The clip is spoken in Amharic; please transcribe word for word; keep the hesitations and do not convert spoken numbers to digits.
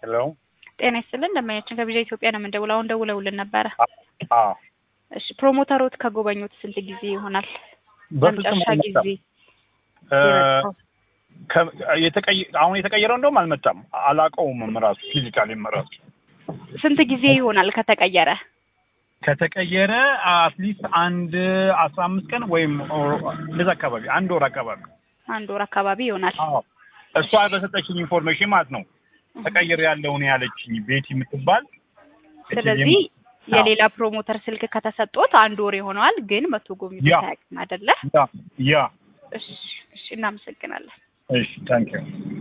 ሄሎ ጤና ይስጥልን እንደማያችን ከቪዛ ኢትዮጵያ ነው የምንደውለው። አሁን ደውለውልን ነበረ። አዎ እሺ ፕሮሞተሮት ከጎበኙት ስንት ጊዜ ይሆናል? በፍጹም ለመጨረሻ ጊዜ እ የተቀየ አሁን የተቀየረው እንደውም አልመጣም። አላቀውም ራሱ ፊዚካሊ መራሱ ስንት ጊዜ ይሆናል ከተቀየረ? ከተቀየረ አትሊስት አንድ አስራ አምስት ቀን ወይም እንደዛ አካባቢ አንድ ወር አካባቢ አንድ ወር አካባቢ ይሆናል። አዎ እሷ በሰጠችኝ ኢንፎርሜሽን ማለት ነው ተቀየረ ያለው ነው ያለችኝ ቤቲ የምትባል። ስለዚህ የሌላ ፕሮሞተር ስልክ ከተሰጠዎት አንድ ወር ይሆናል፣ ግን መቶ ጎብኝቶ ታያቅም አይደለ? ያ ያ እሺ እሺ እናመሰግናለን። እሺ ታንኪዩ